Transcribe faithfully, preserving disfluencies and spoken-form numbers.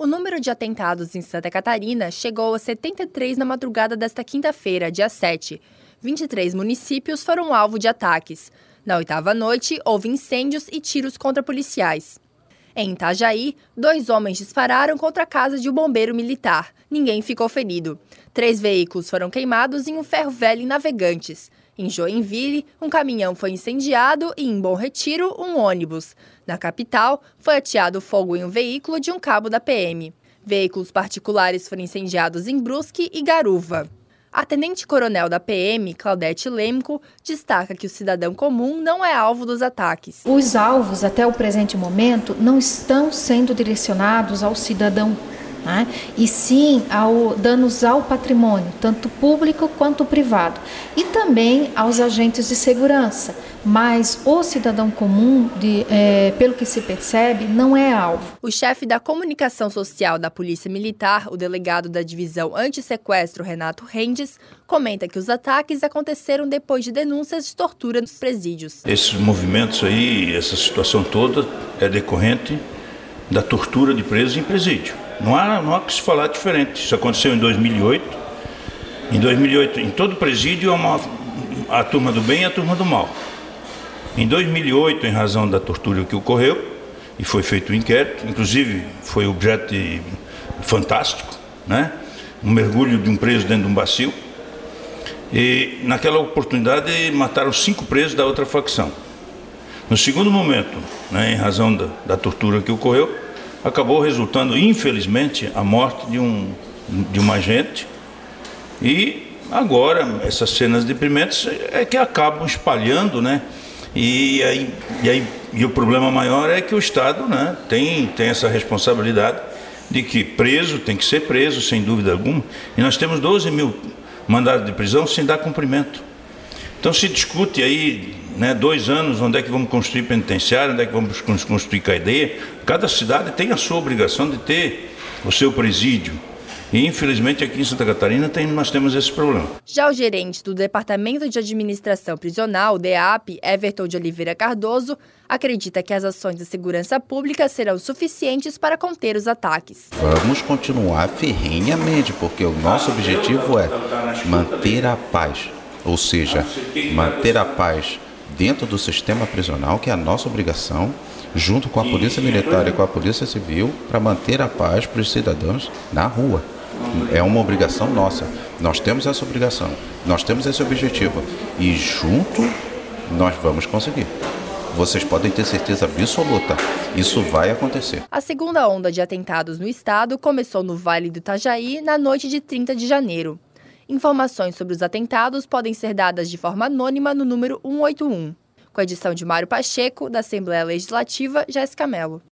O número de atentados em Santa Catarina chegou a setenta e três na madrugada desta quinta-feira, dia sete. vinte e três municípios foram alvo de ataques. Na oitava noite, houve incêndios e tiros contra policiais. Em Itajaí, dois homens dispararam contra a casa de um bombeiro militar. Ninguém ficou ferido. Três veículos foram queimados em um ferro velho em Navegantes. Em Joinville, um caminhão foi incendiado e, em Bom Retiro, um ônibus. Na capital, foi ateado fogo em um veículo de um cabo da P M. Veículos particulares foram incendiados em Brusque e Garuva. A tenente-coronel da P M, Claudete Lemco, destaca que o cidadão comum não é alvo dos ataques. Os alvos, até o presente momento, não estão sendo direcionados ao cidadão, né? E sim ao danos ao patrimônio, tanto público quanto privado, e também aos agentes de segurança. Mas o cidadão comum, de, é, pelo que se percebe, não é alvo. O chefe da comunicação social da Polícia Militar, o delegado da Divisão Antissequestro, Renato Rendes, comenta que os ataques aconteceram depois de denúncias de tortura nos presídios. Esses movimentos aí, essa situação toda é decorrente da tortura de presos em presídio. Não há, não há que se falar diferente. Isso aconteceu em dois mil e oito. Em dois mil e oito, em todo presídio, há uma, a turma do bem e a turma do mal. Em dois mil e oito, em razão da tortura que ocorreu, e foi feito um inquérito, inclusive foi objeto de, fantástico, né? Um mergulho de um preso dentro de um bacio. E naquela oportunidade mataram cinco presos da outra facção. No segundo momento, né, em razão da, da tortura que ocorreu, acabou resultando, infelizmente, a morte de um, de um agente. E agora, essas cenas deprimentes é que acabam espalhando, né? E, aí, e, aí, e o problema maior é que o Estado, né, tem, tem essa responsabilidade de que preso tem que ser preso, sem dúvida alguma. E nós temos doze mil mandados de prisão sem dar cumprimento. Então se discute aí, né, dois anos, onde é que vamos construir penitenciário, onde é que vamos construir cadeia. Cada cidade tem a sua obrigação de ter o seu presídio. E, infelizmente, aqui em Santa Catarina tem, nós temos esse problema. Já o gerente do Departamento de Administração Prisional, D E A P, Everton de Oliveira Cardoso, acredita que as ações de segurança pública serão suficientes para conter os ataques. Vamos continuar ferrenhamente, porque o nosso objetivo é manter a paz. Ou seja, manter a paz dentro do sistema prisional, que é a nossa obrigação, junto com a Polícia Militar e com a Polícia Civil, para manter a paz para os cidadãos na rua. É uma obrigação nossa. Nós temos essa obrigação, nós temos esse objetivo e junto nós vamos conseguir. Vocês podem ter certeza absoluta, isso vai acontecer. A segunda onda de atentados no estado começou no Vale do Itajaí na noite de trinta de janeiro. Informações sobre os atentados podem ser dadas de forma anônima no número um oito um. Com a edição de Mário Pacheco, da Assembleia Legislativa, Jéssica Mello.